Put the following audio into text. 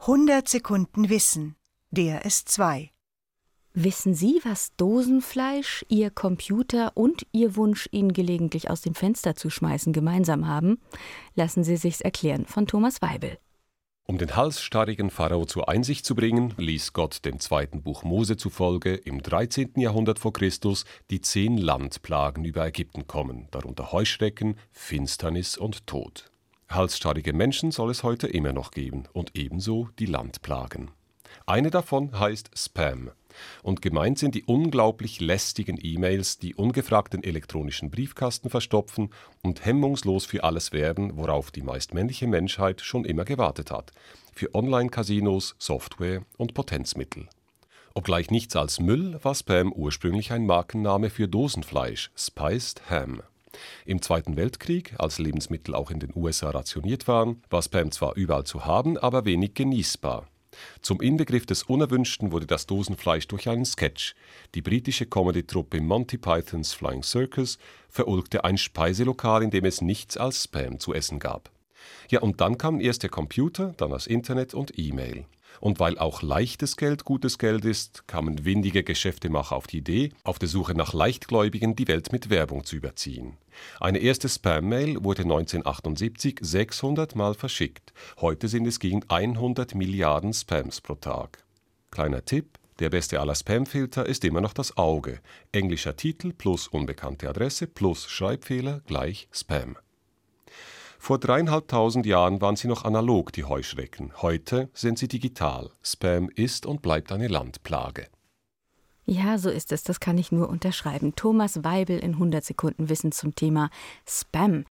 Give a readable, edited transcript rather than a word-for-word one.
100 Sekunden Wissen, der S2. Wissen Sie, was Dosenfleisch, Ihr Computer und Ihr Wunsch, ihn gelegentlich aus dem Fenster zu schmeißen, gemeinsam haben? Lassen Sie sich's erklären von Thomas Weibel. Um den halsstarrigen Pharao zur Einsicht zu bringen, ließ Gott dem 2. Buch Mose zufolge im 13. Jahrhundert vor Christus die 10 Landplagen über Ägypten kommen, darunter Heuschrecken, Finsternis und Tod. Halsstarrige Menschen soll es heute immer noch geben und ebenso die Landplagen. Eine davon heißt Spam. Und gemeint sind die unglaublich lästigen E-Mails, die ungefragten elektronischen Briefkasten verstopfen und hemmungslos für alles werben, worauf die meist männliche Menschheit schon immer gewartet hat. Für Online-Casinos, Software und Potenzmittel. Obgleich nichts als Müll, war Spam ursprünglich ein Markenname für Dosenfleisch, Spiced Ham. Im Zweiten Weltkrieg, als Lebensmittel auch in den USA rationiert waren, war Spam zwar überall zu haben, aber wenig genießbar. Zum Inbegriff des Unerwünschten wurde das Dosenfleisch durch einen Sketch. Die britische Comedy-Truppe Monty Pythons Flying Circus verulgte ein Speiselokal, in dem es nichts als Spam zu essen gab. Ja, und dann kamen erst der Computer, dann das Internet und E-Mail. Und weil auch leichtes Geld gutes Geld ist, kamen windige Geschäftemacher auf die Idee, auf der Suche nach Leichtgläubigen die Welt mit Werbung zu überziehen. Eine erste Spam-Mail wurde 1978 600 Mal verschickt. Heute sind es gegen 100 Milliarden Spams pro Tag. Kleiner Tipp: Der beste aller Spamfilter ist immer noch das Auge. Englischer Titel plus unbekannte Adresse plus Schreibfehler gleich Spam. Vor 3.500 Jahren waren sie noch analog, die Heuschrecken. Heute sind sie digital. Spam ist und bleibt eine Landplage. Ja, so ist es. Das kann ich nur unterschreiben. Thomas Weibel in 100 Sekunden Wissen zum Thema Spam.